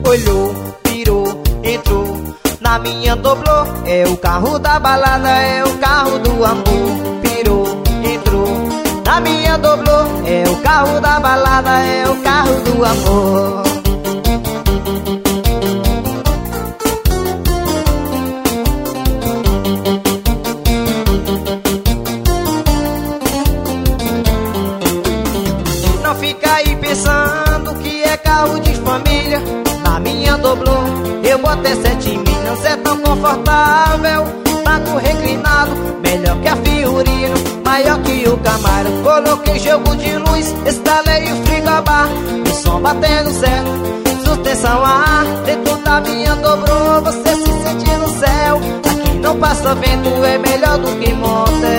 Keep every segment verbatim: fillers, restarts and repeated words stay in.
olhou, virou, entrou na minha doblô. É o carro da balada, é o carro do amor. Virou, entrou na minha doblô. É o carro da balada, é o carro do amor. Não fica aí pensando que é carro de família. Na minha doblô eu botei sete milhas, é tão confortável. Banco reclinado, melhor que a Fiorino, maior que o Camaro. Coloquei jogo de luz, instalei o frigobar, o som batendo certo, suspensão a ar. Dentro da minha dobrou, você se sente no céu. Aqui não passa vento, é melhor do que motel.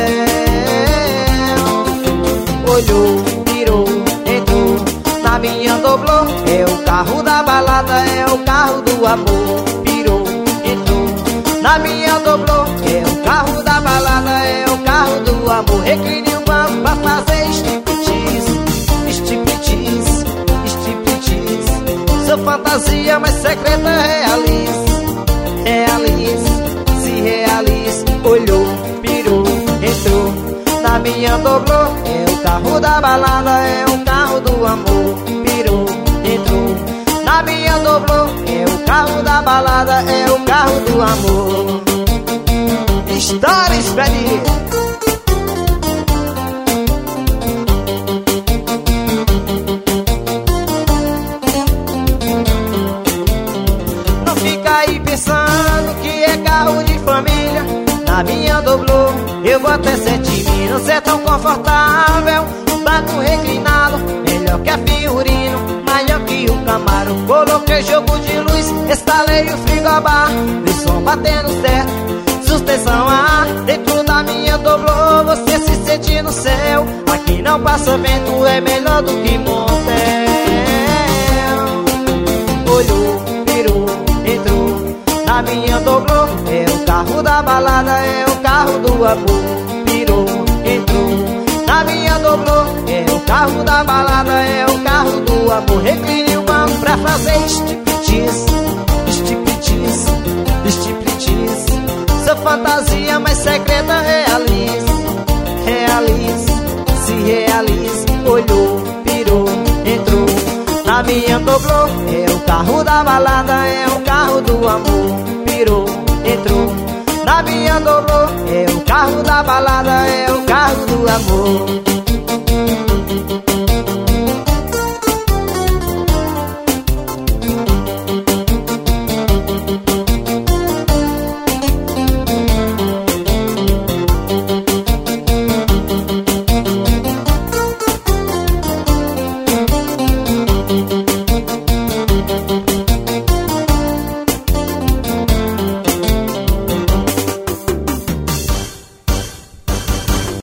Olhou, virou, entrou na minha doblô. É o carro da balada, é o carro do amor. Virou, entrou na minha doblô. É o carro da balada, é o carro do amor. Recline o banco pra fazer striptease, striptease, striptease. Sua fantasia mais secreta realize, realize, se realize. Olhou, virou, entrou na minha doblô. É o carro da balada, é o carro do amor. Virou, entrou na minha doblô. É o carro da balada, é o carro do amor. Stories, Freddy. Não fica aí pensando que é carro de família. Na minha doblô eu vou até sete milhas, é tão confortável. Banco reclinado, melhor que a Fiorino, maior que o Camaro. Coloquei jogo de luz, instalei o frigobar, o som batendo certo, suspensão a ar. Dentro da minha doblô, você se sente no céu. Aqui não passa vento, é melhor do que motel. Olhou, virou, entrou na minha doblô. É o carro da balada, é o carro do amor. Virou, entrou na minha doblô. É o carro da balada, é o carro do amor. Recline o banco pra fazer striptease, striptease, striptease. Sua fantasia mais secreta realize, realize, se realize. Olhou, virou, entrou na minha doblô. É o carro da balada, é o carro do amor. Virou, entrou na minha doblô. É o carro da balada, é o carro do amor.